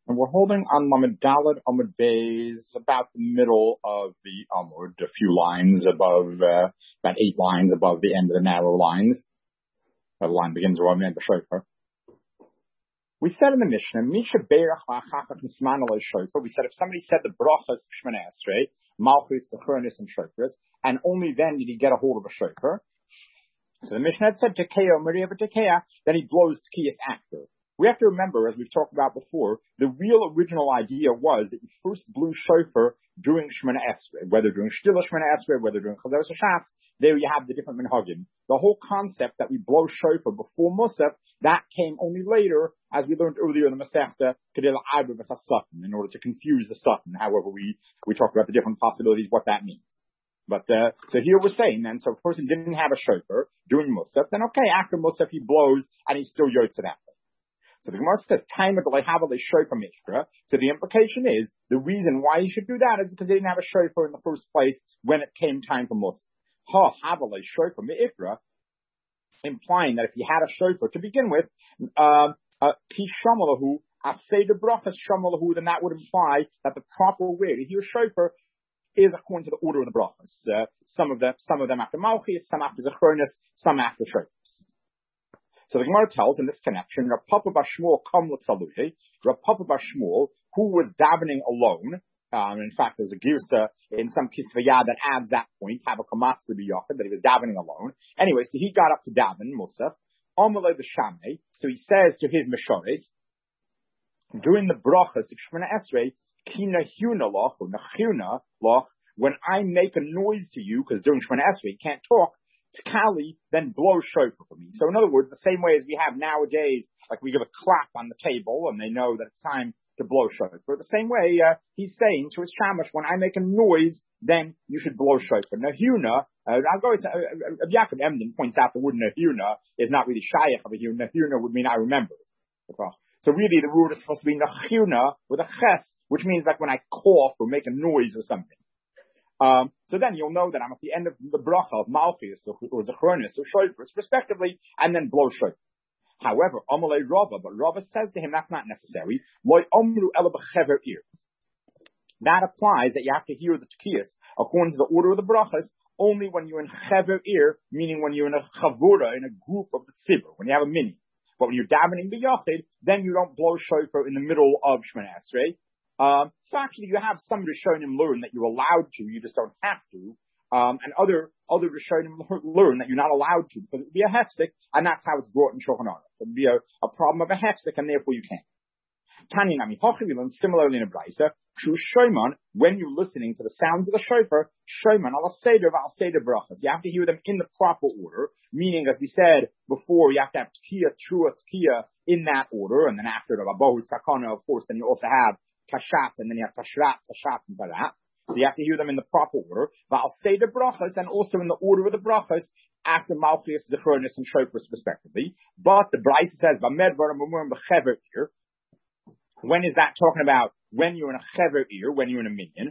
And we're holding on Lamed Daled Amud Beis, about the middle of the Amud, a few lines above, about 8 lines above the end of the narrow lines. The line begins where the shofar. We said in the Mishnah, Misha Beirach La'achachach Nisman Alei Shofar. We said if somebody said the brachas Shemona Esrei, Malchus, Zechronis, and Shofars, and only then did he get a hold of a shofar. So the Mishnah had said Tekeya, Maria Tekeya, then he blows Tekiyas after. We have to remember, as we've talked about before, the real original idea was that you first blew shofar during Shemona Esrei, whether during Shtilah Shemona Esrei, whether during Chazaros HaShatz. There you have the different minhagim. The whole concept that we blow shofar before Musaf, that came only later, as we learned earlier in the Masechta, Kedel Arba V'Sasatan, in order to confuse the Satan. However, we talked about the different possibilities, what that means. But, so here we're saying then, so if a person didn't have a shofar during Musaf, then okay, after Musaf he blows, and he's still yotze that way. So the Gemara says, time of the Lehavale shofar mishra. So the implication is, the reason why he should do that is because they didn't have a shofar in the first place when it came time for Musaf. Ha havale shofar me'ikra, implying that if you had a shofar to begin with, ki shamalahu, aseder brachas shamalahu, then that would imply that the proper way to hear shofar is according to the order of the brachas. Some of them after Malchus, some after Zechronis, some after shofars. So the Gemara tells in this connection, Rav Papa bar Shmuel kom l'tzaluye, Rav Papa bar Shmuel, who was davening alone. In fact, there's a girsa in some kisvaya that adds that point, have a kamatz to be yochid, that he was davening alone. Anyway, so he got up to daven, Musaf, Amalei b'shamei, so he says to his meshores, during the brachas of Shemona Esrei, kina huna loch, or nachuna loch, when I make a noise to you, because during Shemona Esrei you can't talk, Tkali, then blow shofar for me. So in other words, the same way as we have nowadays, like we give a clap on the table and they know that it's time to blow shofar. The same way, he's saying to his shamash, when I make a noise, then you should blow shofar. Nahuna, I'll go into, Yaakov Emden points out the word nahuna is not really shayach of a huna. Nahuna would mean I remember. So really the word is supposed to be nachuna with a ches, which means like when I cough or make a noise or something. So then you'll know that I'm at the end of the bracha of Malchus or Zechronis or Shofars respectively, and then blow shofar. However, Amalei Rava, but Rava says to him that's not necessary. Loi omru ela b'chever ear. That applies that you have to hear the tekiyas according to the order of the brachas only when you're in chever ear, meaning when you're in a chavura, in a group of the tzibur, when you have a mini. But when you're davening b'yachid, then you don't blow shofar in the middle of Shemona Esrei. So actually you have some Rishonim learn that you're allowed to, you just don't have to. And other Rishonim learn that you're not allowed to, because it would be a hefsek, and that's how it's brought in Shulchan Aruch. So it would be a problem of a hefsek, and therefore you can't. Tanya Nami Hochivim, similarly in a Brisa, Shu Shoman, when you're listening to the sounds of the shofar, Shoman al seder brachas. You have to hear them in the proper order, meaning, as we said before, you have to have Tkiya, Trua, Tkiya in that order, and then after the Abohus Takana, of course, then you also have Tashat, and then you have Tashat, and Tarat. So you have to hear them in the proper order. But I'll say the brachas, and also in the order of the brachas, after Malchus, Zechronis, and Shofars, respectively. But the Brisa says, here. When is that talking about? When you're in a chever ear, when you're in a minyan.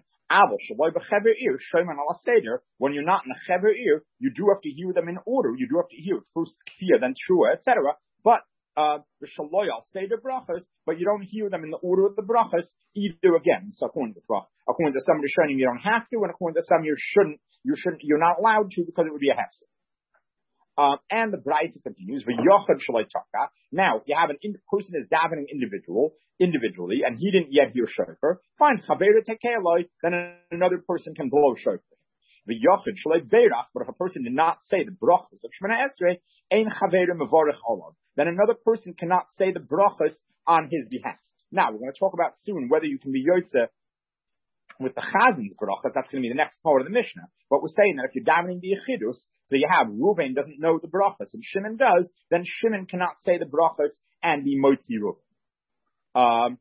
When you're not in a chever ear, you do have to hear them in order. You do have to hear it first kfiyah, then trua, etc. But the shaloy, I'll say the brachas, but you don't hear them in the order of the brachas either again. So according to some Rishonim you don't have to, and according to some you're not allowed to because it would be a hefsek. And the Brisa continues, v'yochad shaloi taka. Now, if you have person is davening individually, and he didn't yet hear shofar, fine, chaveru tekeiloi, then another person can blow shofar. V'yochad shaloi beirach, but if a person did not say the brachas of Shemona Esrei, ein chaveru mevorech olav, then another person cannot say the brachas on his behalf. Now, we're going to talk about soon whether you can be yotze with the chazin's brachas. That's going to be the next part of the Mishnah. But we're saying that if you're davening the yechidus, so you have Reuven doesn't know the brachas, and Shimon does, then Shimon cannot say the brachas and be motzi Reuven.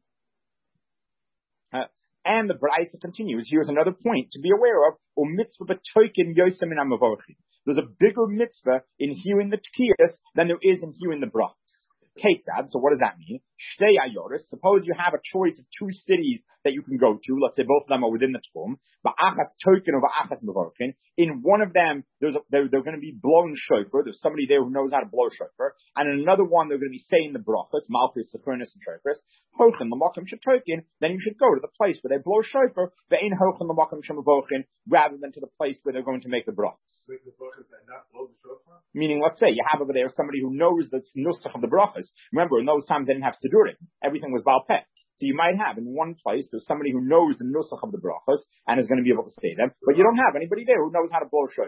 And the Brisa continues. Here's another point to be aware of. O mitzvah b'toikin yosem in amavochim. There's a bigger mitzvah in hearing the tkiyas than there is in hearing the brachas. Ketzad. So what does that mean? Shtei ayoris. Suppose you have a choice of two cities that you can go to. Let's say both of them are within the tchum. Ba'achas token over achas mevorkin. In one of them, they're going to be blowing shofar. There's somebody there who knows how to blow shofar. And in another one, they're going to be saying the brachas, malchus, sechonis, and shofars. Hochin l'makom shetokin. Then you should go to the place where they blow shofar. Ve'in hochin l'makom shemavochin, rather than to the place where they're going to make the brachas. Make the brachas and not blow the shofar? Meaning, let's say you have over there somebody who knows the nusach of the brachas. Remember, in those times they didn't have sidurim. Everything was Baal Peh. So you might have in one place, there's somebody who knows the nusach of the brachas and is going to be able to say them, but you don't have anybody there who knows how to blow shofar.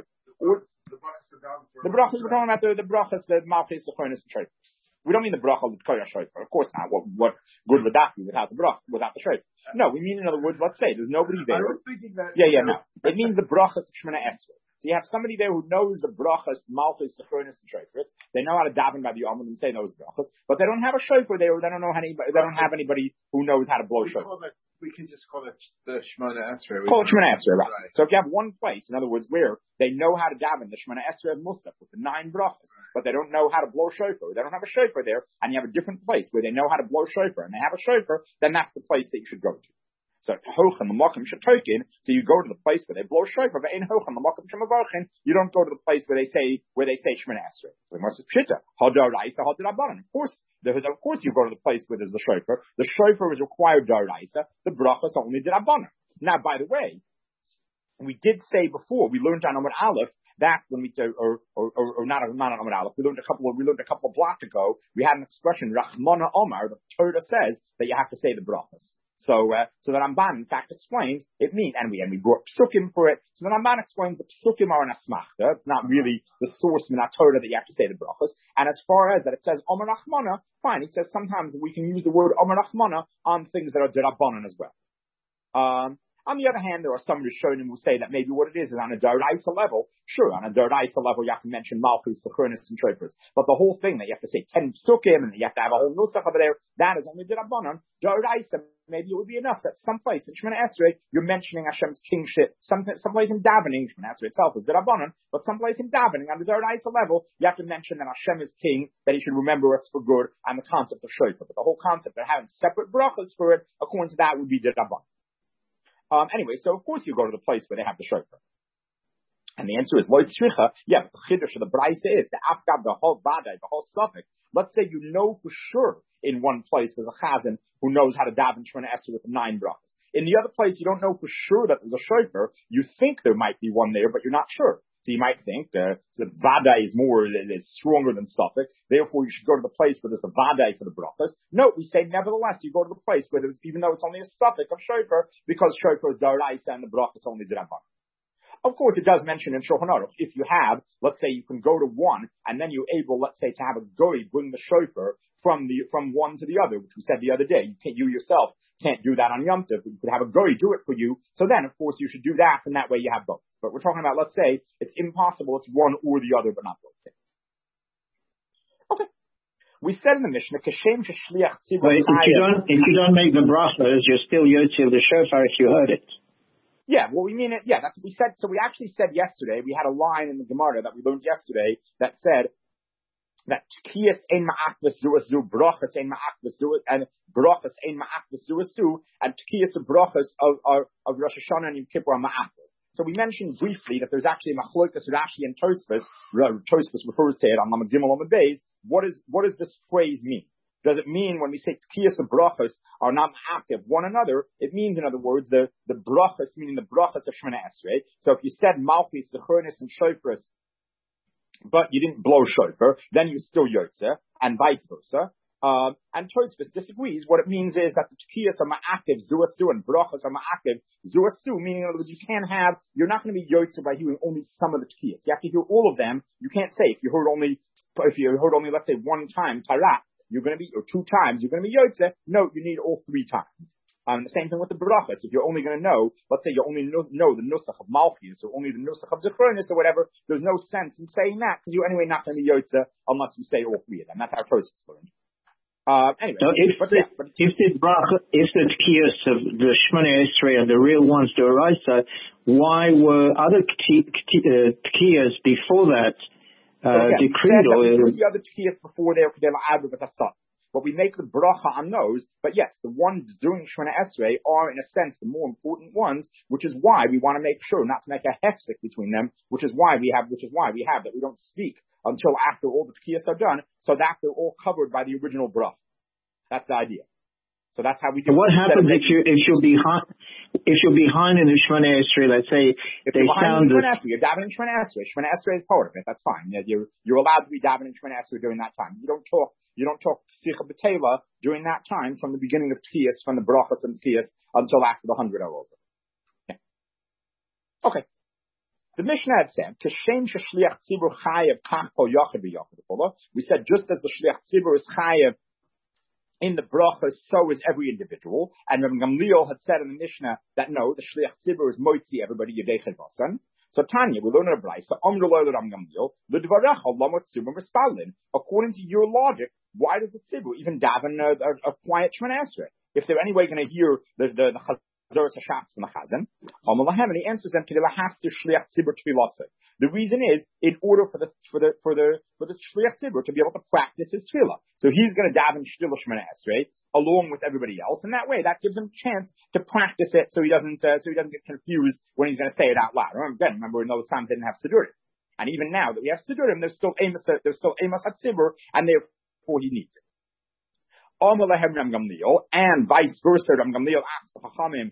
The brachas, we're talking about the brachas, the malchus, the chonis, and shofar. We don't mean the bracha with koyah shofar. Of course not. What good would that be without the bracha, without the shofar? No, we mean, in other words, let's say there's nobody there. I was thinking that. No. It means the brachas of Shemona Esrei. So you have somebody there who knows the brachas, malchus, sechonis, and shofars. They know how to daven by the Yom and say those brachas, but they don't have a shofar there. They don't know anybody. They don't have anybody who knows how to blow shofar. We can just call it the Shemona Esrei. Call it Shemona Esrei, right? So if you have one place, in other words, where they know how to daven the Shemona Esrei of Musaf with the 9 brachas, but they don't know how to blow shofar. They don't have a shofar there, and you have a different place where they know how to blow shofar and they have a shofar, then that's the place that you should go to. So hochem l'makom shetokin. So you go to the place where they blow shofar, but in hochem l'makom shemavochin, you don't go to the place where they say Shemona Esrei. So must be pshita. Hadaraisa hadirabanan. Of course you go to the place where there's the shofar. The shofar is required daraisa. The brachas only dirabanan. Now, by the way, we did say before, we learned on Amud Aleph that when we do, or not on Amud Aleph, we learned a couple of blocks ago. We had an expression, Rachmana Omar. The Torah says that you have to say the brachas. So the Ramban, in fact, explains it means, and we brought psukim for it. So the Ramban explains the psukim are an asmachta. It's not really the source in that Torah that you have to say the brachas. And as far as that, it says Omer Rachmana. Fine, he says sometimes we can use the word Omer Rachmana on things that are derabanan as well. On the other hand, there are some Rishonim who say that maybe what it is on a Doraisa level. Sure, on a Doraisa level, you have to mention Malchus, Sechonis, and Shofars. But the whole thing that you have to say 10 psukim and you have to have a whole nusach over there, that is only Dirabanan. Doraisa, maybe it would be enough that someplace in Shemona Esrei, you're mentioning Hashem's kingship. Someplace in davening, Shemona Esrei itself is Dirabanan, but someplace in davening, on the Doraisa level, you have to mention that Hashem is king, that he should remember us for good, and the concept of Shofar. But the whole concept of having separate brachas for it, according to that, would be Dirabanan. Anyway, so of course you go to the place where they have the shofar. And the answer is, Loit Shricha, yeah, the chiddush of the Braisa is, the Afgab, the whole Vadai, the whole Suffolk. Let's say you know for sure in one place there's a chazan who knows how to daven Shemona Esrei with the 9 brachas. In the other place, you don't know for sure that there's a shofar. You think there might be one there, but you're not sure. So you might think the Vadai is stronger than Suffolk, therefore you should go to the place where there's the Vadai for the brachas. No, we say nevertheless you go to the place where there's, even though it's only a Suffolk of shofar, because shofar is daraisa and the brachas only dirabanan. Of course, it does mention in Shulchan Aruch, if you have, let's say you can go to one, and then you're able, let's say, to have a goy bring the shofar from one to the other, which we said the other day. You yourself can't do that on Yom Tov. You could have a goy do it for you. So then, of course, you should do that, and that way you have both. But we're talking about, let's say, it's impossible, it's one or the other, but not both. Okay. We said in the Mishnah, Kashem Shliach Tzibur. If you don't make the brachas, you're still yotzi of the shofar if you heard it. Yeah, well, we mean it. Yeah, that's what we said. So we actually said yesterday, we had a line in the Gemara that we learned yesterday that said that Tkiyas ein ma'ak v'zuasu, brachas ein ma'ak v'zuasu, and brachas ein ma'ak v'zuasu, and Tkiyas of brachas of Rosh Hashanah and Yom Kippur are ma'ak. So we mentioned briefly that there's actually Machlokas Rashi and Tosfos. Tosfos refers to it on Lamed Gimel Lamed Beis. What does this phrase mean? Does it mean when we say Tkiyas of brachas are not active one another? It means, in other words, the brachas, meaning the brachas of Shemona Esrei. So if you said Malchus, Sechonis, and Shofras, but you didn't blow shofar, then you still yotze, and vice versa. And Tosfos disagrees. What it means is that the Tkiyas are ma'akiv, zuasu, and brachas are ma'akiv, zuasu, meaning, in other words, you're not going to be yotze by hearing only some of the Tkiyas. You have to hear all of them. You can't say, if you heard only, let's say, one time, tarat, you're going to be, or 2 times, you're going to be yotze. No, you need all 3 times. The same thing with the brachas. If you're only going to know, let's say you only know the nusach of Malchus, or only the nusach of Zechronis, or whatever, there's no sense in saying that, because you're anyway not going to be yotze unless you say all 3 of them. That's how Tosfos learned. Anyway, so if the Tkiyas of the Shemona Esrei are the real ones, the Oraisa, why were other Tkiyas before that decreed? The other Tkiyas before there, because they were Adar as a son. but we make the bracha on those. But yes, the ones doing Shemona Esrei are, in a sense, the more important ones, which is why we want to make sure not to make a hefsek between them, which is why we have that we don't speak until after all the tkiyas are done, so that they're all covered by the original bracha. That's the idea. So that's how we do. What happens if you're behind in the Shemona Esrei? Let's say if you're behind in Shemona Esrei, you're davening Shemona Esrei. Shemona Esrei is part of it. That's fine. You're allowed to be davening Shemona Esrei during that time. You don't talk Sicha B'Tela during that time from the beginning of Tkiyas, from the brachas and Tkiyas until after the 100 are over. Yeah. Okay. The Mishnah had said, "Kashem sheshliach tzibur chayev kach kol yachid b'yachid." We said just as the shliach tzibur is chayev in the bracha, so is every individual. And Rabbi Gamliel had said in the Mishnah that no, the shliach tzibur is moitzi everybody yedei vasan. So Tanya, we learn in a brayso, Amru lo Rabbi Gamliel, l'dvarecha lamot tzibur mispalin. According to your logic, why does the tzibur even daven a quiet Shemona Esrei? If they're anyway going to hear the Chazaras Hashatz from the Chazan, and he answers them, the reason is, in order for the shliach tzibur to be able to practice his tefillah. So he's going to daven shtilah Shemona Esrei along with everybody else, and that way that gives him a chance to practice it, so he doesn't get confused when he's going to say it out loud. Remember in those times they didn't have sidurim, and even now that we have sidurim, there's still amos hatzibur, and therefore he needs it. And vice versa, Ram Gamliel asked the Chachamim,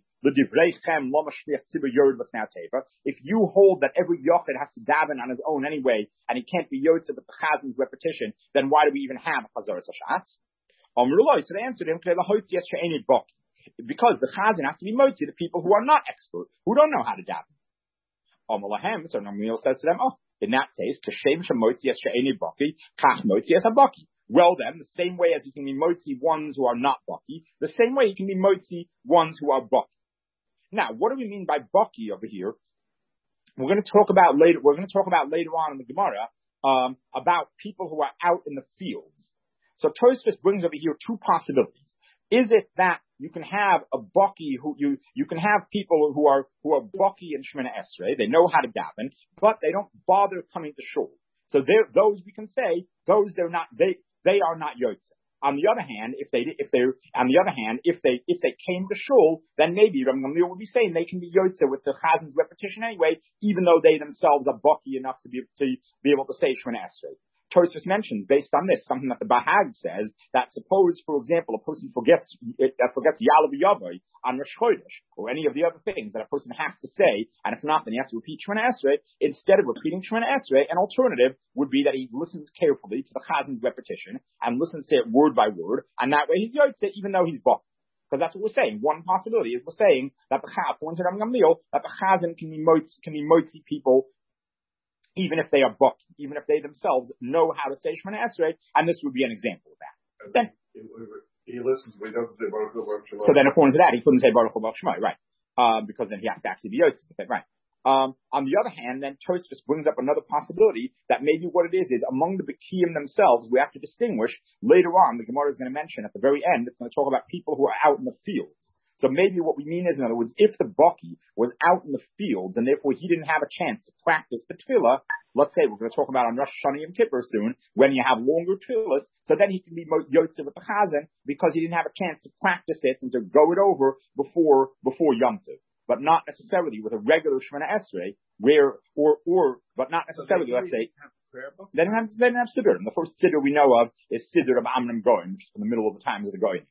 if you hold that every yochid has to daven on his own anyway, and he can't be yotze with the Chazan's repetition, then why do we even have Chazaras Hashatz? So they answered him, because the Chazan has to be motzi the people who are not expert, who don't know how to daven. So Ram Gamliel says to them, in that case, well then, the same way as you can be motzi ones who are not baki, the same way you can be motzi ones who are baki. Now, what do we mean by baki over here? We're going to talk about later on in the Gemara about people who are out in the fields. So Tosfos brings over here two possibilities. Is it that you can have a baki who you can have people who are baki in Shemona Esrei, they know how to daven, but they don't bother coming to shul. So those we can say they are not yotze. On the other hand, if they came to shul, then maybe Rabbi Gamliel would be saying they can be yotze with the Chazan's repetition anyway, even though they themselves are baki enough to be able to say Shemona Esrei. Tosfos mentions, based on this, something that the Bahag says, that suppose, for example, a person forgets Yalav Yavai on Rosh Chodesh, or any of the other things that a person has to say, and if not, then he has to repeat Shemona Esrei. Instead of repeating Shemona Esrei, an alternative would be that he listens carefully to the Chazan's repetition, and listens to it word by word, and that way he's yotze even though he's baki. Because that's what we're saying. One possibility is we're saying that the Chazan can be motzi people even if they are baki, even if they themselves know how to say Shemona Esrei, and this would be an example of that. Then he listens, but he doesn't say Baruch Hu Baruch Shemai. So then, according to that, he couldn't say Baruch Hu Baruch Shemai, right? Because then he has to actually be yotze with it, right? On the other hand, then Tosfos brings up another possibility that maybe what it is among the Bekiyim themselves, we have to distinguish later on. The Gemara is going to mention at the very end, it's going to talk about people who are out in the fields. So maybe what we mean is, in other words, if the baki was out in the fields and therefore he didn't have a chance to practice the tefillah, let's say we're going to talk about on Rosh Hashanah Yom Kippur soon, when you have longer tefillahs, so then he can be yotze with the Chazan because he didn't have a chance to practice it and to go it over before Yom Tov. But not necessarily with a regular Shemona Esrei, but not necessarily, let's say, they don't have Siddur. The first Siddur we know of is Siddur of Amram Goyim, which is in the middle of the times of the Goyim.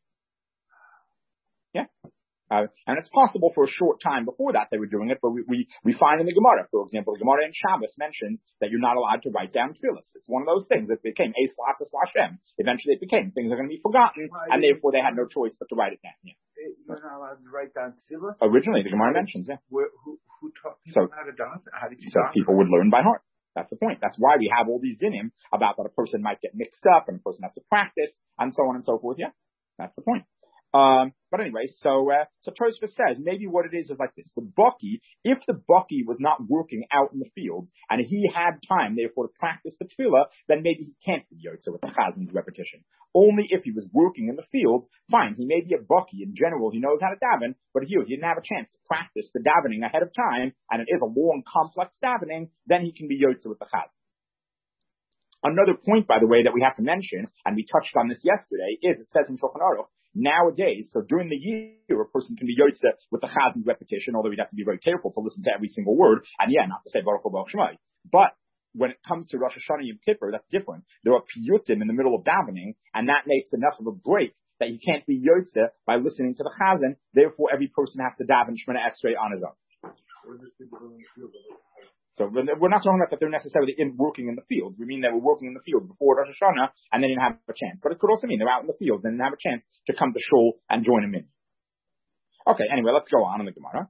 Yeah. And it's possible for a short time before that they were doing it, but we find in the Gemara, for example, the Gemara in Shabbos mentions that you're not allowed to write down tefillas. It's one of those things that became Shem. Eventually it became things are going to be forgotten, and therefore they had no choice but to write it down. Yeah. You're not allowed to write down tefillas? Originally, the Gemara mentions, yeah. Who taught people how to do it? How did you so people would learn by heart. That's the point. That's why we have all these dinim about that a person might get mixed up and a person has to practice and so on and so forth. Yeah, that's the point. But anyway, so Tosfos says maybe what it is like this: the baki, if the baki was not working out in the field and he had time, therefore, to practice the tefillah, then maybe he can't be yotze with the Chazan's repetition. Only if he was working in the field, fine, he may be a baki in general, he knows how to daven, but here he didn't have a chance to practice the davening ahead of time, and it is a long, complex davening, then he can be yotze with the Chazan. Another point, by the way, that we have to mention, and we touched on this yesterday, is it says in Shulchan Aruch, nowadays, so during the year, a person can be yotze with the chazan repetition, although he'd have to be very careful to listen to every single word, and not to say Baruch Hu Baruch Shemai. But when it comes to Rosh Hashanah Yom Kippur, that's different. There are piyutim in the middle of davening, and that makes enough of a break that you can't be yotze by listening to the chazan. Therefore, every person has to daven Shemona Esrei on his own. So we're not talking about that they're necessarily working in the field. We mean they were working in the field before Rosh Hashanah and they didn't have a chance. But it could also mean they're out in the field and didn't have a chance to come to shul and join him in. Okay, anyway, let's go on in the Gemara.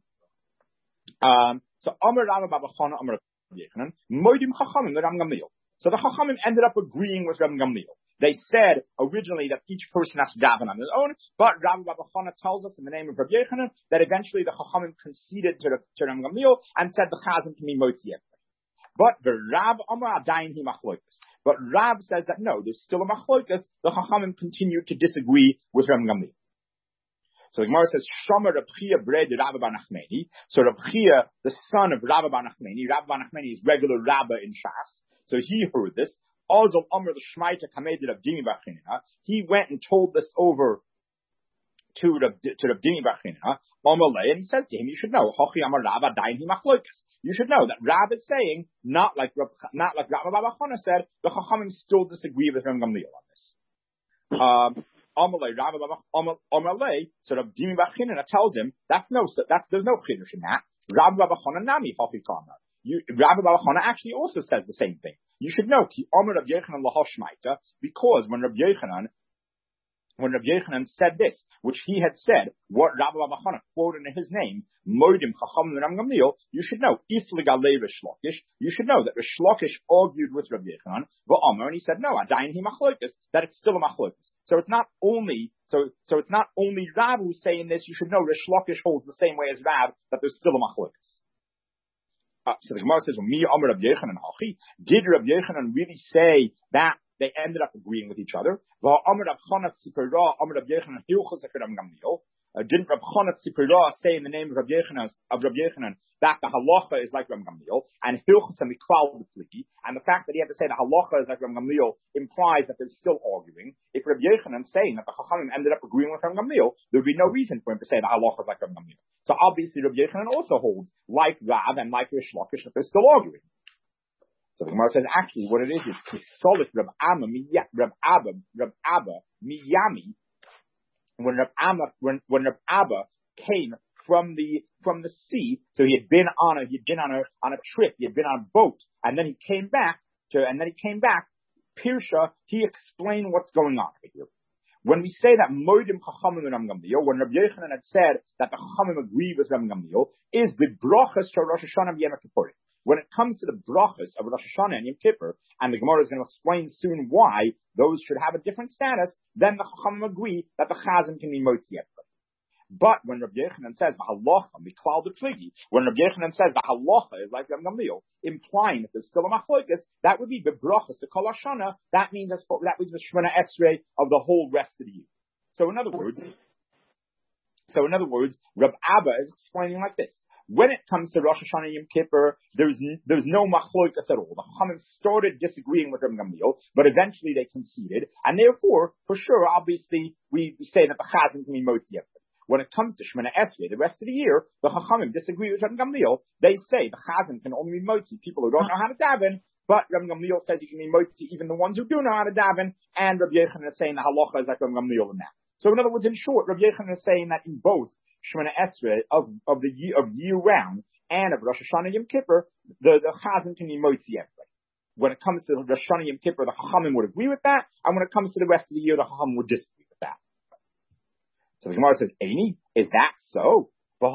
So Amar Rava Baba Chana Amar Yechanan Moedim Chachamim Ram Gamliel. So the Chachamim ended up agreeing with Ram Gamliel. They said originally that each person has to daven on his own, but Rabbi Baba Chana tells us in the name of Rabbi Yechanan that eventually the Chachamim conceded to Ram Gamliel and said the Chazan can be motzi everybody. But the Rab Amar Adayin Hi Machlokas. But Rab says that no, there's still a Machlokas. The Chachamim continued to disagree with Ram Gamliel. So the Gemara says, Shomer Rab Chia bred Rabbi Bar Nachmani. So Rab Chia, the son of Rabbi Bar Nachmani, Rabbi Bar Nachmani is regular Rabbi in Shas. So he heard this. He went and told this over to Rabdini Bachinah, and he says to him, you should know, you should know that Rab is saying, not like Rabbi Baba Chana said, the Chachamim still disagree with Ram Gamliel on this. So Rabdini Bachinah tells him, there's no chiddush in that. Rabbi Baba Chana nami Rabbi Baba Chana actually also says the same thing. You should know, because when Rabbi Yechanan said this, which he had said, what Rabbi Baba Chana quoted in his name, Moedim Chacham Ram Gamliel, you should know, you should know that Rish Lakish argued with Rabbi Yechanan, and he said, no, Adayin Hi Machlokas, that it's still a Machlokas. So it's not only Rab who's saying this, you should know Rish Lakish holds the same way as Rab, that there's still a Machlokas. So the Gemara says, did Rabbi Yechanan really say that they ended up agreeing with each other? Didn't Rab Chana Tzipora say in the name of Rabbi Yechanan that the halacha is like Rab Gamliel, and Hilchos and Miklal Pligi, and the fact that he had to say the halacha is like Rab Gamliel implies that they're still arguing. If Rabbi Yechanan saying that the Chachamim ended up agreeing with Rab Gamliel, there would be no reason for him to say the halacha is like Rab Gamliel. So obviously Rabbi Yechanan also holds, like Rab and like Rish Lakish, that they're still arguing. So the Gemara says, actually, what it is Kisolik Rab Abba Miyami. When Rab Abba came from the sea, so he had been on a trip, he had been on a boat, and then he came back. Pirsha, he explained what's going on here. When we say that Moedim Chachamim Ram Gamliel, when Rabbi Yechanan had said that the Chachamim agree with Ram Gamliel, is the brachas to Rosh Hashanah Yom Kippur. When it comes to the brachas of Rosh Hashanah and Yom Kippur, and the Gemara is going to explain soon why those should have a different status, then the Chachamim agree that the Chazan can be motzi everybody. But when Rabbi Yechanan says the halacha, miklal depligi, when Rabbi Yechanan says the halacha is like Ram Gamliel, implying that there's still a machlokas, that would be the brachas to Kol Hashanah. That means the Shemona Esrei of the whole rest of the year. So in other words, Rab Abba is explaining like this. When it comes to Rosh Hashanah Yom Kippur, there's no machlokas at all. The Chachamim started disagreeing with Ram Gamliel, but eventually they conceded, and therefore, for sure, obviously, we say that the Chazan can be motzi everybody. When it comes to Shemona Esrei, the rest of the year, the Chachamim disagree with Ram Gamliel. They say the Chazan can only be motzi people who don't know how to daven, but Ram Gamliel says you can be motzi even the ones who do know how to daven, and Rabbi Yechanan is saying the halacha is like Ram Gamliel in that. So in other words, in short, Rabbi Yechanan is saying that in both Shemona Esrei of year round and of Rosh Hashanah Yom Kippur, the Chazan can be motzi everybody. When it comes to Rosh Hashanah Yom Kippur, the Chachamim would agree with that, and when it comes to the rest of the year, the Chachamim would disagree with that. So the Gemara says, Eini, is that so? When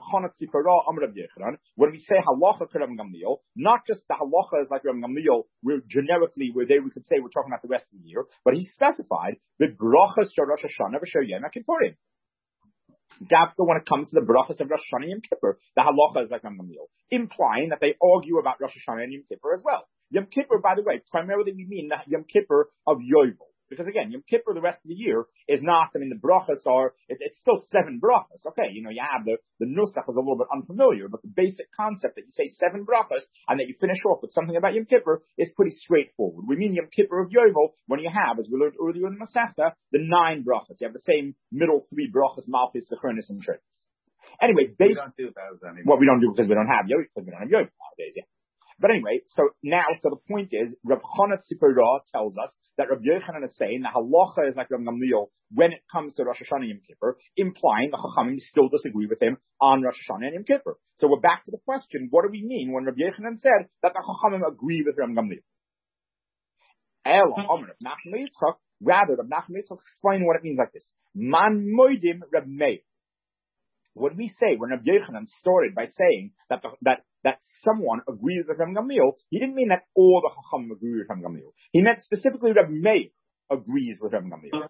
we say halacha to Ram Gamliel, not just the halacha is like Ram Gamliel, we could say we're talking about the rest of the year, but he specified the brachas to Rosh Hashanah v'Shel Yom Kippurim. After when it comes to the brachas of Rosh Hashanah Yom Kippur, the halacha is like Ram Gamliel, implying that they argue about Rosh Hashanah and Yom Kippur as well. Yom Kippur, by the way, primarily we mean the Yom Kippur of Yovel. Because again, Yom Kippur the rest of the year is not, the brachas are, it's still 7 brachas. Okay, you have the nusach is a little bit unfamiliar, but the basic concept that you say 7 brachas and that you finish off with something about Yom Kippur is pretty straightforward. We mean Yom Kippur of Yovel when you have, as we learned earlier in the Masechta, the 9 brachas. You have the same middle 3 brachas, Malchus, Sechernis, and Shrevis. Anyway, we don't do those anymore. Well, we don't do because we don't have Yovel nowadays, yeah. But anyway, so the point is, Rav Chana Tzipora tells us that Rav Yochanan is saying that halacha is like Rav Gamliel when it comes to Rosh Hashanah and Yom Kippur, implying the Chachamim still disagree with him on Rosh Hashanah and Yom Kippur. So we're back to the question, what do we mean when Rav Yochanan said that the Chachamim agree with Rav Gamliel? Rather, Rav Nachman Yitzchak explain what it means like this. Man moidim Rav Meir. What we say when Rabbi Yochanan started by saying that someone agrees with Rabbi Gamliel, he didn't mean that all the Chachamim agree with Rabbi Gamliel. He meant specifically Rabbi Meir agrees with Rabbi Gamliel.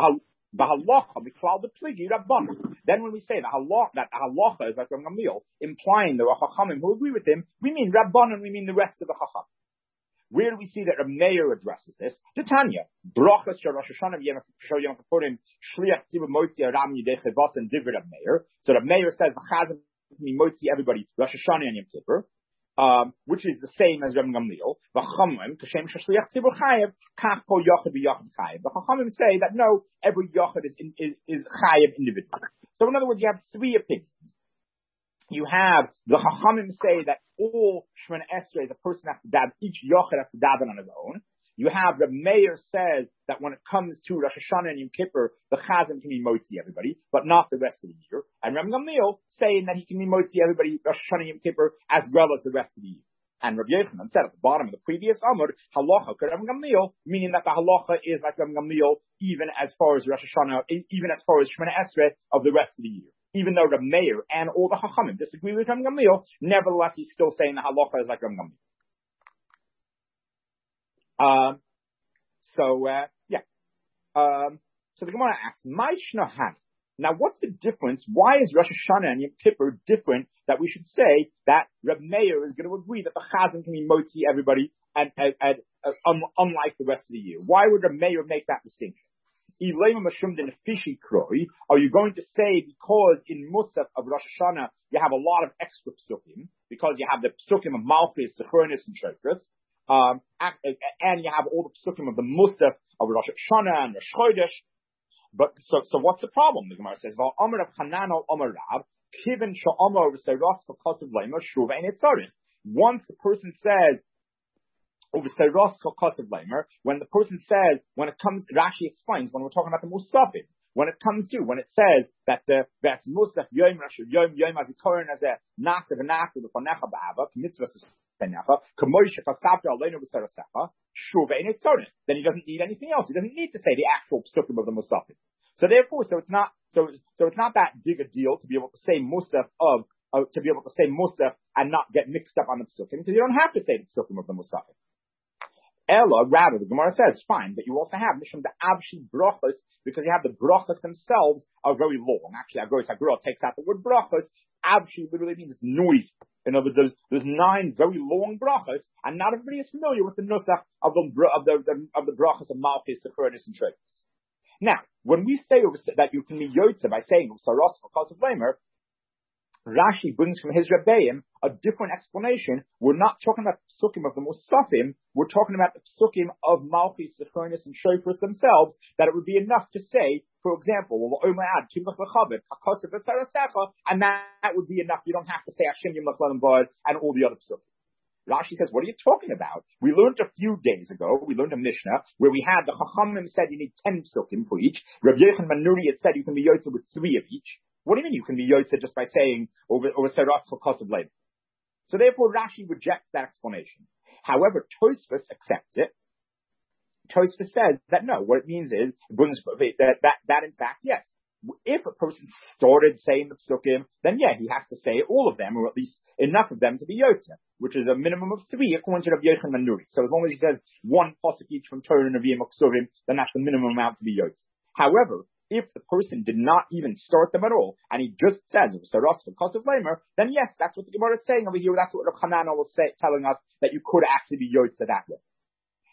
Then when we say that halacha is like Rabbi Gamliel, implying the Chachamim who agree with him, we mean Rabbanan, we mean the rest of the Chacham. Where do we see that Reb Meir addresses this? Tanya, brachas shel Rosh Hashanah v'Yom Yom Kippurim shliach tzibur motzi aram yidei chevas and divrei Reb Meir. So Reb Meir says v'chazim motzi everybody Rosh Hashanah and Yom Kippur, which is the same as Reb Gamliel. V'chamim kashem shliach tzibur chayev kach kol yochid v'yochid chayev. The Chachamim say that no, every yochid is chayev individually. So in other words, you have 3 opinions. You have the Chachamim say that all Shemona Esrei, the person has to dab, each Yochid has to daven on his own. You have Reb Meir says that when it comes to Rosh Hashanah and Yom Kippur, the Chazan can be motzi everybody, but not the rest of the year. And Reb Gamliel saying that he can be motzi everybody Rosh Hashanah and Yom Kippur as well as the rest of the year. And Rabbi Yochanan said at the bottom of the previous Amud, halacha Reb Gamliel, meaning that the halacha is like Reb Gamliel even as far as Rosh Hashanah, even as far as Shemona Esrei of the rest of the year. Even though Reb Meir and all the Chachamim disagree with Reb Gamliel, nevertheless he's still saying the halacha is like Reb Gamliel. So the Gemara asks, "My shnohan." Now, what's the difference? Why is Rosh Hashanah and Yom Kippur different? That we should say that Reb Meir is going to agree that the Chazan can be motzi everybody, and unlike the rest of the year. Why would Reb Meir make that distinction? Are you going to say because in Musaf of Rosh Hashanah you have a lot of extra psukim, because you have the psukim of Malchus, Sechernis, and Shofras, and you have all the psukim of the Musaf of Rosh Hashanah and Rosh Chodesh? But so what's the problem? The Gemara says, once the person says, when the person says, when it comes, Rashi explains, when we're talking about the Musafim, when it says that the Ves Musaf Yom Yom Azikorin as a Nasav and Nasav the Fanecha Ba'ava, Mitzvah Fanecha, Kamoisha Kasavta Alena V'Sarasecha, Shuv Ein Etzorich. Then he doesn't need anything else. He doesn't need to say the actual psukim of the Musafim. So therefore, it's not that big a deal to be able to say Musaf and not get mixed up on the psukim, because you don't have to say the psukim of the Musafim. Ella, rather, the Gemara says, fine, but you also have Mishum the Avshi brachas, because you have the brachas themselves are very long. Actually, Agoris Hagro takes out the word brachas. Avshi literally means it's noisy. In other words, there's 9 very long brachas, and not everybody is familiar with the nusach of the brachas of Malchus, Sechernis, and Shofras. Now, when we say that you can be yotze by saying Saras for cause of lamer, Rashi brings from his Rebbeim a different explanation. We're not talking about the psukim of the Musafim. We're talking about the psukim of Malchus, Sechernis, and Shofras themselves. That it would be enough to say, for example, and that would be enough. You don't have to say Hashem Yom Lachlan Bad and all the other psukim. Rashi says, what are you talking about? We learned a few days ago, we learned a Mishnah, where we had the Chachamim said you need 10 psukim for each. Rabbi Yochanan Manuri had said you can be yotze with 3 of each. What do you mean you can be yotze just by saying over Saras for cause of labor? So therefore Rashi rejects that explanation. However, Tosfos accepts it. Tosfos says that no, what it means is that in fact, yes, if a person started saying the psukim, then yeah, he has to say all of them, or at least enough of them to be yotze, which is a minimum of 3 according to Rabbi Yochanan Manuri. So as long as he says 1 pasuk each from Torah and Nevi'im Ksuvim, then that's the minimum amount to be yotze. However, if the person did not even start them at all, and he just says Saras for cause of lamer, then yes, that's what the Gemara is saying over here. That's what Rav Hananel was telling us, that you could actually be yotze that way.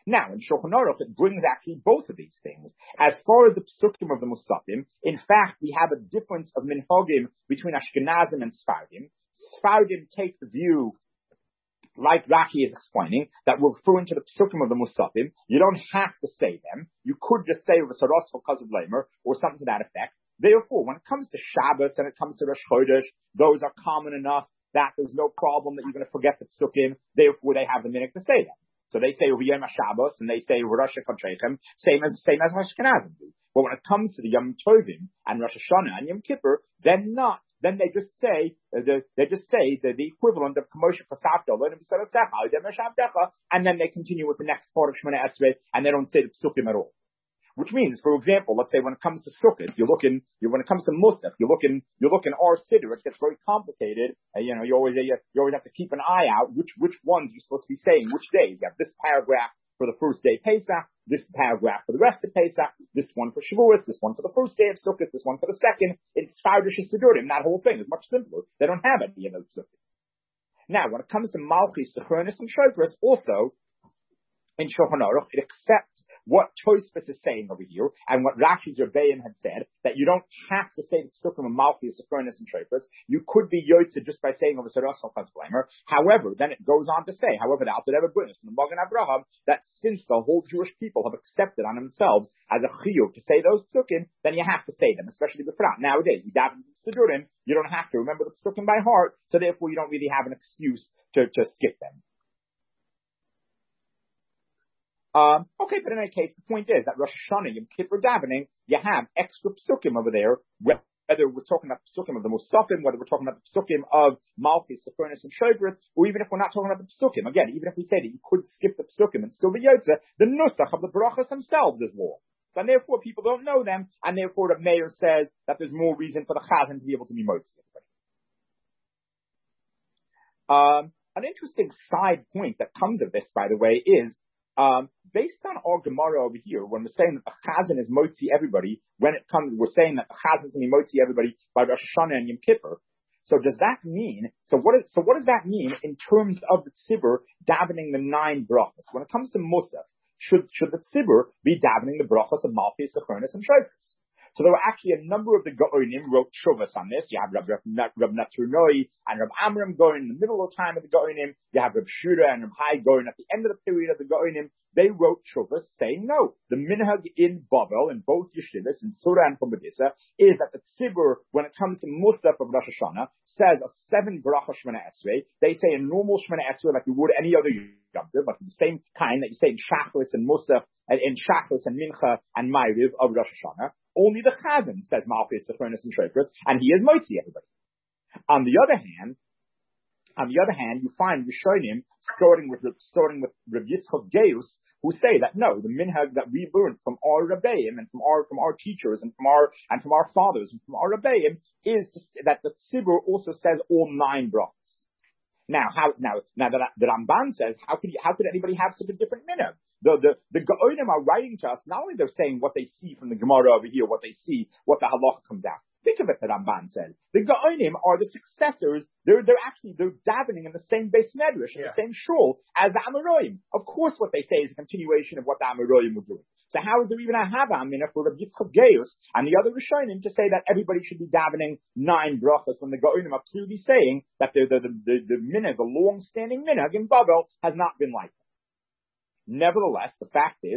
Now, in Shulchan Aruch, it brings actually both of these things. As far as the psukim of the Musafim, in fact, we have a difference of minhagim between Ashkenazim and Sfardim. Sfardim take the view, like Rashi is explaining, that we're referring to the psukim of the Musafim. You don't have to say them. You could just say V'saros because of Lamer or something to that effect. Therefore, when it comes to Shabbos and it comes to Rosh Chodesh, those are common enough that there's no problem that you're going to forget the psukim. Therefore, they have the minhag to say them. So they say Yom HaShabbos and they say Rosh Hashanah, same as Ashkenazim do. But when it comes to the Yom Tovim and Rosh Hashanah and Yom Kippur, then not. Then they just say the equivalent of Kamosha Chasavta, and then they continue with the next part of Shemona Esrei, and they don't say the psukim at all. Which means, for example, let's say when it comes to Sukkot, when it comes to Musaf, you're looking our Siddur, it gets very complicated. You always have to keep an eye out which ones you're supposed to be saying, which days. You have this paragraph for the first day Pesach, this paragraph for the rest of Pesach, this one for Shavuos, this one for the first day of Sukkot, this one for the second. It's Fardish Siddurim. That whole thing is much simpler. They don't have any of those Sukkot. Now, when it comes to Malchus, Sechonis, and Shofras, also in Shulchan Aruch, it accepts what Tosfos is saying over here, and what Rashi's Rebbeim had said, that you don't have to say the Psukim of Malchus, Sechonis, and Shofras. You could be Yotze just by saying over Saras Blamer. However, then it goes on to say, however, the Alter Rebbe brings from the Magen Avraham, that since the whole Jewish people have accepted on themselves as a chiyuv to say those Psukim, then you have to say them, especially the Frat. Nowadays, we daven Siddurim, you don't have to remember the Psukim by heart, so therefore you don't really have an excuse to skip them. Okay, but in any case, the point is that Rosh Hashanah, Yom Kippur davening, you have extra psukim over there, whether we're talking about the psukim of the Musafim, whether we're talking about the psukim of Malchus, Sechonis, and Shofras, or even if we're not talking about the psukim. Again, even if we say that you could skip the psukim and still be Yotze, the nusach of the brachas themselves is law. So, and therefore people don't know them, and therefore the mayor says that there's more reason for the chazan to be able to be motzi. An interesting side point that comes of this, by the way, is based on our Gemara over here, when we're saying that the chazan is motzi everybody, when it comes, we're saying that the chazan can be motzi everybody by Rosh Hashanah and Yom Kippur. So does that mean? So what does that mean in terms of the tzibur davening the 9 brachas? When it comes to Musaf, should the tzibur be davening the brachas of Malchus, Sechonis, and Shofras? So there were actually a number of the Gaonim wrote Shuvas on this. You have Rab Naturnoi and Rab Amram going in the middle of the time of the Gaonim. You have Rab Shura and Rab Hai going at the end of the period of the Gaonim. They wrote Shuvas saying no. The minhag in Bavel, in both Yeshivas, in Surah and Pumbedisa, is that the tzibur, when it comes to Musaf of Rosh Hashanah, says a 7 bracha Shemona Esrei. They say a normal Shemona Esrei like you would any other Yom Tov, but the same kind that you say in Shachris and Musaf, and in Shachris and Mincha and Ma'ariv of Rosh Hashanah. Only the chazan says Malchus, Sechonis, and Shofras, and he is motzi everybody. On the other hand, you find Rishonim starting with Rav Yitzchak Geus, who say that no, the minhag that we learned from our Rebbeim and from our teachers and from our fathers and from our Rebbeim is that the tzibur also says all 9 brachas. Now that the Ramban says, how could anybody have such a different minhag? The Gaonim are writing to us, not only they're saying what they see from the Gemara over here, what they see, what the halacha comes out. Think of it, the Ramban says. The Gaonim are the successors. They're davening in the same Beis Medrash, in the same shul as the Amoraim. Of course, what they say is a continuation of what the Amoraim were doing. So how is there even a Hava Minna for Rabbi Yitzchak Geus and the other Rishonim to say that everybody should be davening 9 brachas when the Gaonim are clearly saying that the minhag, the long-standing minhag in Bavel has not been like that. Nevertheless, the fact is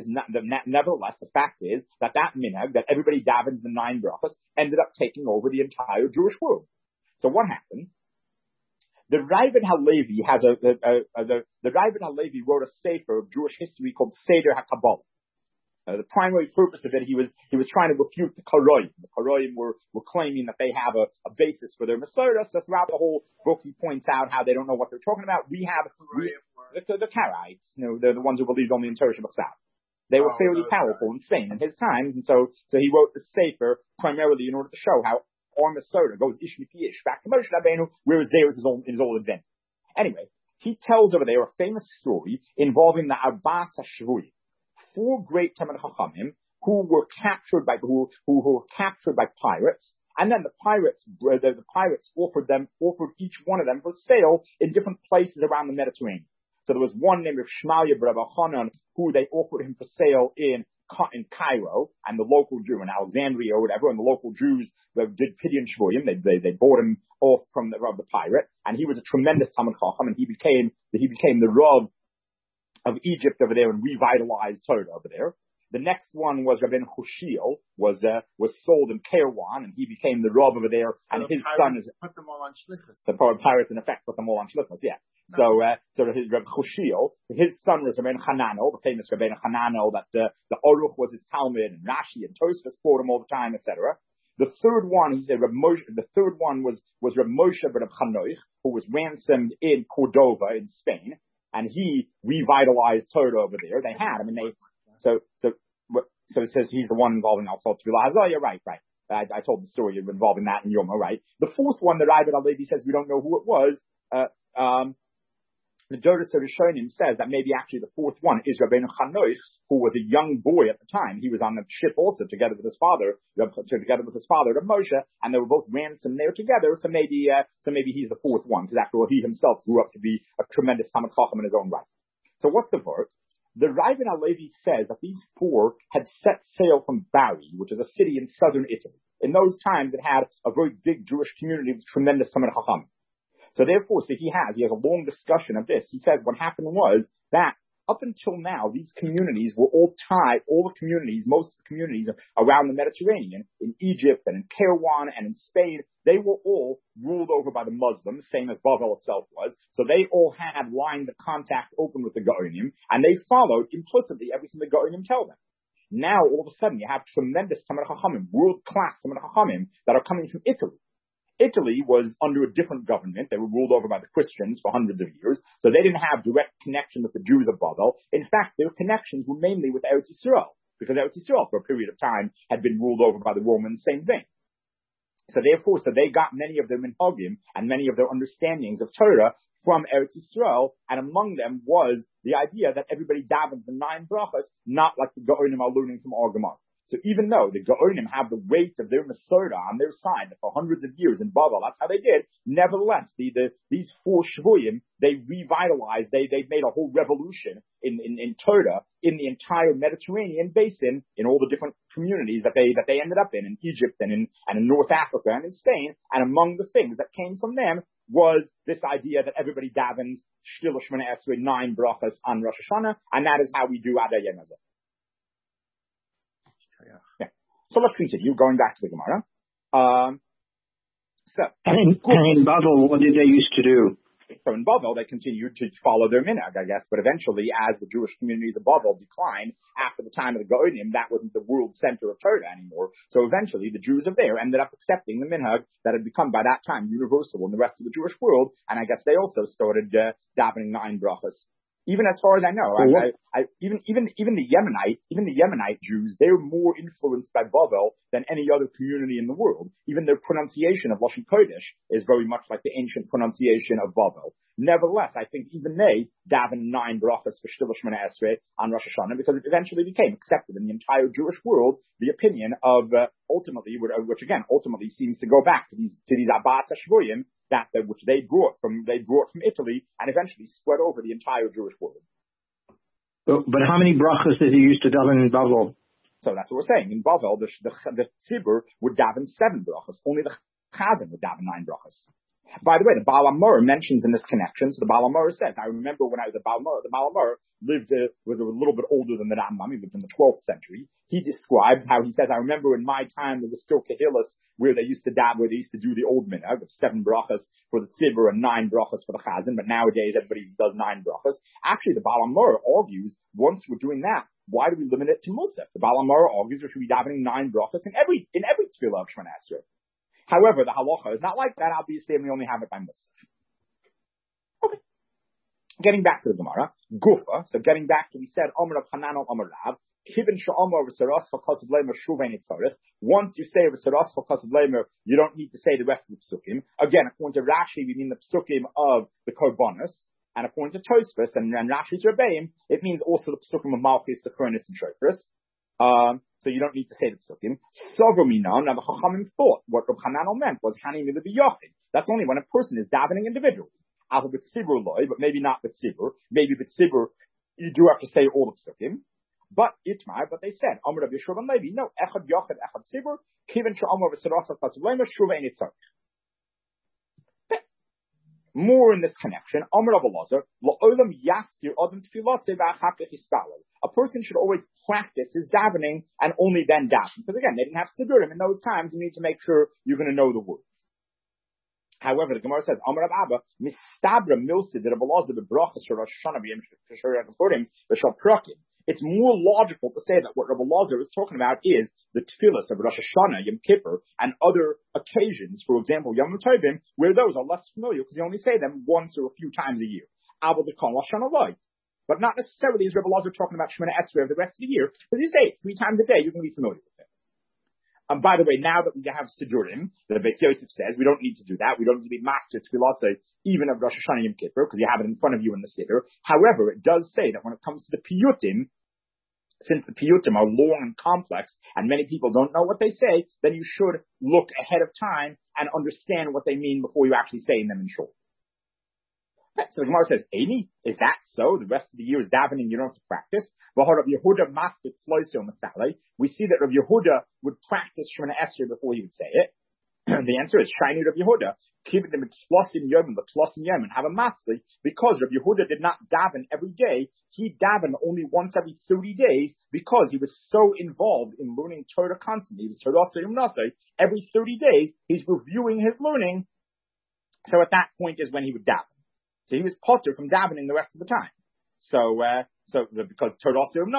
that minhag, that everybody davens the 9 brachas, ended up taking over the entire Jewish world. So what happened? The Ravid Halevi the Ravid Halevi wrote a sefer of Jewish history called Seder HaKabbalah. The primary purpose of it, he was trying to refute the Karaim. The Karaim were claiming that they have a basis for their Masorah. So throughout the whole book, he points out how they don't know what they're talking about. The Karaites, they're the ones who believed only in Torah Shabbat. They were fairly powerful in Spain in his time, and so he wrote the sefer primarily in order to show how our Masorah goes ish mipi ish back to Moshe Rabbeinu, whereas theirs is all invented. Anyway, he tells over there a famous story involving the Arbas HaShvuim. 4 great Talmid Chachamim who were captured by pirates, and then the pirates offered each one of them for sale in different places around the Mediterranean. So there was one named Shmalia B'Rabbi Chanan who they offered him for sale in Cairo, and the local Jew in Alexandria or whatever, and the local Jews did Pidyon Shvoyim. They bought him off from the pirate, and he was a tremendous Talmid Chacham, and he became the Rav of Egypt over there and revitalized Torah over there. The next one was Rabbeinu Chushiel, was sold in Kairwan, and he became the Rav over there, and his son is... Put them all on shlichus. The pirates, in effect, put them all on shlichus, yeah. No. So his Rabbi Chushiel, his son was Rabbeinu Hananel, the famous Rabbeinu Hananel, that the Aruch was his Talmud, and Rashi and Tosfos quote him all the time, etc. The third one, he said, the third one was Reb Moshe Reb Chanoich, who was ransomed in Cordova in Spain, and he revitalized Torah over there. They had, so it says he's the one involving Al-Fal Tefillah Hazayah, right. I told the story involving that in Yoma, right? The fourth one that Ravid Alevi says we don't know who it was, the Doris Rishonim says that maybe actually the fourth one is Rabbeinu Chanoich, who was a young boy at the time. He was on the ship also together with his father, Reb Moshe, and they were both ransomed there together. So maybe he's the fourth one, because after all, he himself grew up to be a tremendous Talmid Chacham in his own right. So what's the verse? The Ravid Alevi says that these four had set sail from Bari, which is a city in southern Italy. In those times, it had a very big Jewish community with tremendous Talmid Chacham. So therefore, he has a long discussion of this. He says what happened was that up until now, these communities were all tied, most of the communities around the Mediterranean, in Egypt and in Kairwan and in Spain, they were all ruled over by the Muslims, same as Bavel itself was. So they all had lines of contact open with the Gaonim, and they followed implicitly everything the Gaonim tell them. Now, all of a sudden, you have tremendous Talmid Chachamim, world-class Talmid Chachamim, that are coming from Italy. Italy was under a different government. They were ruled over by the Christians for hundreds of years, so they didn't have direct connection with the Jews of Bavel. In fact, their connections were mainly with Eretz Yisrael, because Eretz Yisrael for a period of time had been ruled over by the Romans, same thing. So therefore, they got many of their minhagim and many of their understandings of Torah from Eretz Yisrael, and among them was the idea that everybody davens the 9 brachas, not like the Gaonim are learning from our Gemara. So even though the Gaonim have the weight of their Masorah on their side for hundreds of years in Bavel, that's how they did, nevertheless, these 4 Shvoyim, they revitalized, they made a whole revolution in Torah in the entire Mediterranean basin, in all the different communities that they ended up in Egypt and in North Africa and in Spain. And among the things that came from them was this idea that everybody davens Shtil Shemona Esrei 9 brachas on Rosh Hashanah, and that is how we do Adar Yom Hazeh. Yeah. So let's continue, going back to the Gemara. And in Bavel, what did they used to do? So in Bavel, they continued to follow their minhag, I guess, but eventually, as the Jewish communities of Bavel declined after the time of the Gaonim, that wasn't the world center of Torah anymore. So eventually, the Jews of there ended up accepting the minhag that had become by that time universal in the rest of the Jewish world, and I guess they also started davening 9 brachas. Even as far as I know, even the Yemenite Jews, they're more influenced by Bavel than any other community in the world. Even their pronunciation of Lashon Kodesh is very much like the ancient pronunciation of Bavel. Nevertheless, I think even they daven 9 brachas for Shtil Shemona Esrei on Rosh Hashanah, because it eventually became accepted in the entire Jewish world, the opinion of ultimately, which again ultimately seems to go back to these Abbas Shvoyim, which they brought from Italy and eventually spread over the entire Jewish world. But how many brachas did he use to daven in Bavel? So that's what we're saying. In Bavel, the tzibur would daven 7 brachas. Only the chazan would daven 9 brachas. By the way, the Baal HaMor mentions in this connection. So the Baal HaMor says, I remember when the Baal HaMor was a little bit older than the Rambam. He lived in the 12th century. He describes how he says, I remember in my time there was still Kehillas where they used to do the old minhag of 7 brachas for the tzibur and 9 brachas for the chazan. But nowadays everybody does 9 brachas. Actually, the Baal HaMor argues, once we're doing that, why do we limit it to Musaf? The Baal HaMor argues we should be davening 9 brachas in every tefillah of Shemona Esrei. However, the halacha is not like that. Obviously, and we only have it by Musaf. Okay. Getting back to the Gemara, Gufa. So getting back to, we said, Omer of Hanan al Omer Rav, Kivin Sha'omer v'Saras v'Chasad Leimer Shuvein Itzarich. Once you say v'Saras v'Chasad Leimer, you don't need to say the rest of the psukim. Again, according to Rashi, we mean the psukim of the Korbanos, and according to Tosfos and Rashi's Rebbeim, it means also the psukim of Malchus, Sechonis, and Shofros. So you don't need to say the psukim. Sogominon, now the Chachamim thought what Reb Hananel meant was Hani Mila B'Yochid. That's only when a person is davening individually. Alpha B'tzibur loy, but maybe not B'tzibur. Maybe B'tzibur, you do have to say all the psukim. But Itmar, but they said, Amr Rabbi Yeshua ben Levi, no, Echad Yochad, Echad Tzibur, Kiven Sh'Amr V'Serasa Pasuvlema, Shuva Ein Itzar. More in this connection, Amr Rabbi Lazar, La'olam Yaskir Adam Tefilase V'Achakach Yistalel. A person should always practice his davening and only then daven. Because again, they didn't have Sidurim in those times. You need to make sure you're going to know the words. However, the Gemara says, Amr Rabbi Abba, Mistabra Milsid, Rabbi Lazar, the Brachas, Rosh Hashanah, B'Yem Sh'Shorim, V'Shal Prakim. It's more logical to say that what Rabbi Lazar is talking about is the tefillas of Rosh Hashanah, Yom Kippur, and other occasions, for example, Yom Tovim, where those are less familiar because you only say them once or a few times a year. Abel Dekon Lashon Alai. But not necessarily is Rabbi Lazar talking about Shemona Esrei the rest of the year, because you say it 3 times a day, you're going to be familiar with it. And by the way, now that we have Sidurim, the Beis Yosef says, we don't need to do that. We don't need to be master tefillah, even of Rosh Hashanah Yom Kippur, because you have it in front of you in the Siddur. However, it does say that when it comes to the Piyutim, since the Piyutim are long and complex, and many people don't know what they say, then you should look ahead of time and understand what they mean before you actually say them in shul. Okay, so the Gemara says, Eini, is that so? The rest of the year is davening, you don't have to practice. We see that Rav Yehuda would practice Shemona Esrei before he would say it. The answer is Shiny Rav Yehuda. Keep them in Yemen, have a matzli, because Rav Yehuda did not daven every day. He davened only once every 30 days because he was so involved in learning Torah constantly. He was Torah every 30 days. He's reviewing his learning. So at that point is when he would daven. So he was potter from davening the rest of the time. So because Torah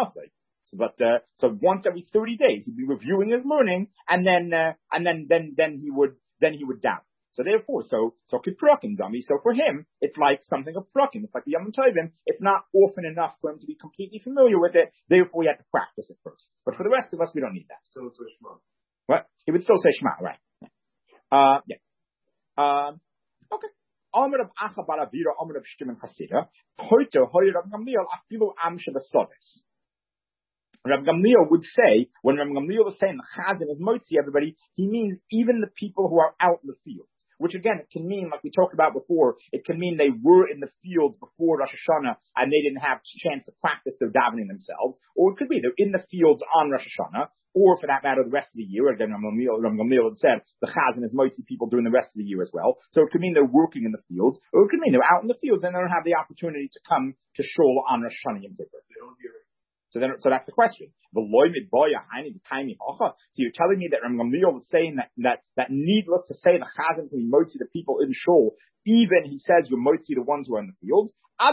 so once every 30 days he'd be reviewing his learning, and then he would daven. So therefore, so Kippurakim dummy. So for him, it's like something of Purakim. It's like the Yom Tovim. It's not often enough for him to be completely familiar with it. Therefore, he had to practice it first. But for the rest of us, we don't need that. So it's Shema. What? He would still say Shema, right? Yeah. Okay. Amr of Acha Baravira, Amr of Shimon Chasida, Hoyter Hoyer Rav Gamliel Afilu Am Shebasodes. Rav Gamliel would say, when Rav Gamliel was saying the Chazan is Motzi, everybody, he means even the people who are out in the field. Which again, it can mean, like we talked about before, it can mean they were in the fields before Rosh Hashanah and they didn't have a chance to practice their davening themselves. Or it could be they're in the fields on Rosh Hashanah, or for that matter, the rest of the year. Again, Rav Gamliel had said the Chazan is Motzi people during the rest of the year as well. So it could mean they're working in the fields, or it could mean they're out in the fields and they don't have the opportunity to come to Shul on Rosh Hashanah Yom Kippur. They don't hear it. So that's the question. So you're telling me that Rav Gamliel was saying that needless to say the Chazan can be motzi the people in shul, even he says you're motzi the ones who are in the fields.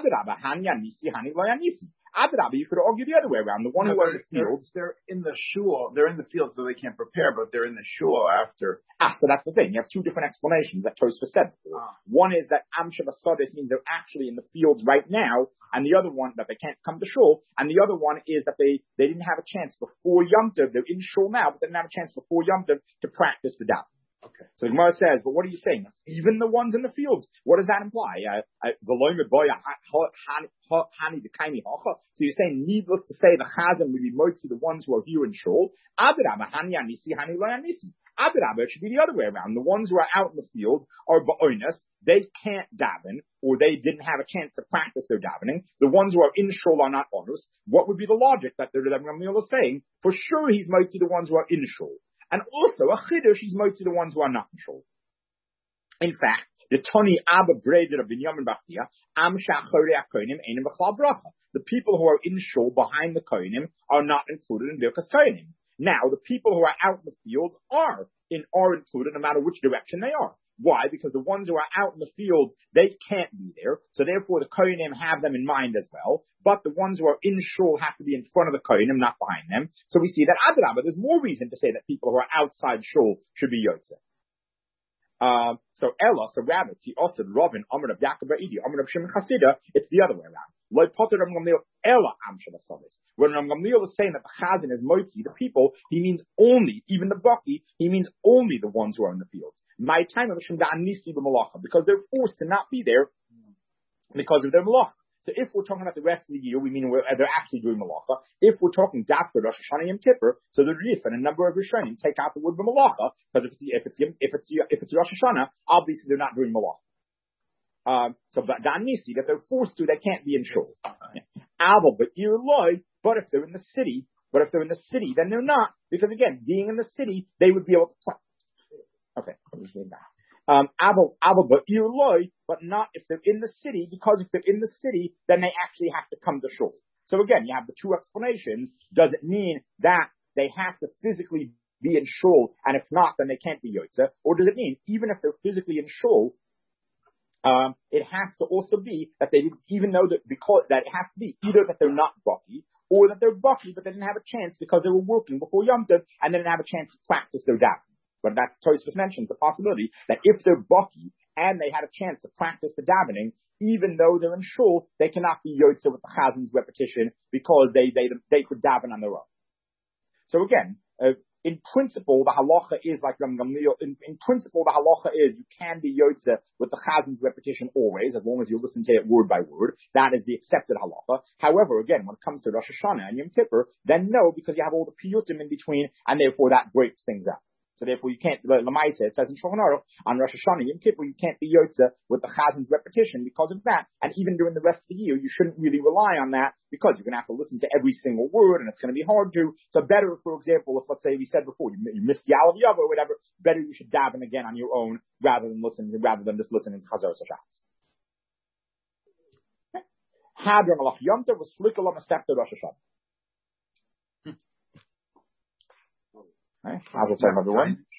Adrabah, you could argue the other way around. The one who are in the fields, they're in the shul, they're in the fields, so they can't prepare, but they're in the shul after. So that's the thing. You have 2 different explanations that Tosfos said before. One is that Am Shebasodes means they're actually in the fields right now, and the other one that they can't come to shul, and the other one is that they didn't have a chance before Yom Tov. They're in shul now, but they didn't have a chance before Yom Tov to practice the daven. Okay. So the Gemara says, but what are you saying? Even the ones in the fields, what does that imply? So you're saying, needless to say, the Chazan will be motzi the ones who are here in shul. Adrabah, it should be the other way around. The ones who are out in the field are ba'onis. They can't daven, or they didn't have a chance to practice their davening. The ones who are in shul are not onus. What would be the logic that Rav Gamliel is saying? For sure, he's motzi the ones who are in shul. And also, a chiddush, he's motzi the ones who are not in shul. In fact, the Tony Abba Breder of Binyamin Bachtia, Am Shachorei HaKohanim Einem B'chlal Bracha. The people who are in shul behind the Kohanim are not included in Birkas Kohanim. Now, the people who are out in the fields are included no matter which direction they are. Why? Because the ones who are out in the field, they can't be there. So therefore, the Kohanim have them in mind as well. But the ones who are in shul have to be in front of the Kohanim, not behind them. So we see that Adrabah, there's more reason to say that people who are outside shul should be Yotzeh. So Rabbit, he also Ravin, Amr of Yaakov Idi, Amr of Shimon Chasida, it's the other way around. When Rav Gamliel is saying that the Chazan is motzi, the people, he means only, even the Baki, he means only the ones who are in the fields. My time of because they're forced to not be there because of their malacha. So if we're talking about the rest of the year, we mean they're actually doing malacha. If we're talking Dafka Rosh Hashanah Yom Kippur, so the Rif and a number of Rishonim take out the word malacha, because if it's Rosh Hashanah, obviously they're not doing malacha. So Danisi, that they're forced to, they can't be in shul. But if they're in the city, then they're not, because again, being in the city, they would be able to plant. Okay, let me get back. But not if they're in the city, because if they're in the city, then they actually have to come to shul. So again, you have the two explanations. Does it mean that they have to physically be in shul, and if not, then they can't be yotze? Or does it mean even if they're physically in shul, it has to also be that they didn't, even though that, because that it has to be either that they're not bucky, or that they're bucky but they didn't have a chance because they were working before Yom Tov and they didn't have a chance to practice their davening. But that's Tosfos mentions the possibility that if they're bucky and they had a chance to practice the davening, even though they're in shul, they cannot be yotze with the chazin's repetition because they could daven on their own. So again, in principle, the halacha is like Ram Gamliel. In principle, the halacha is you can be yotze with the chazin's repetition always, as long as you listen to it word by word. That is the accepted halacha. However, again, when it comes to Rosh Hashanah and Yom Kippur, then no, because you have all the piyutim in between, and therefore that breaks things up. So therefore you can't, Lamaisa, it says in Shulchan Aruch, on Rosh Hashanah, Yom Kippur, you can't be yotze with the chazin's repetition because of that. And even during the rest of the year, you shouldn't really rely on that because you're going to have to listen to every single word and it's going to be hard to. So better, for example, if let's say we said before, you missed Yalav Yav or whatever, better you should daven again on your own rather than just listening to Chazar Sashas. Hadron Alach Yom Tov was Slikal on the Septa Rosh Hashanah. Mazel tov, everyone.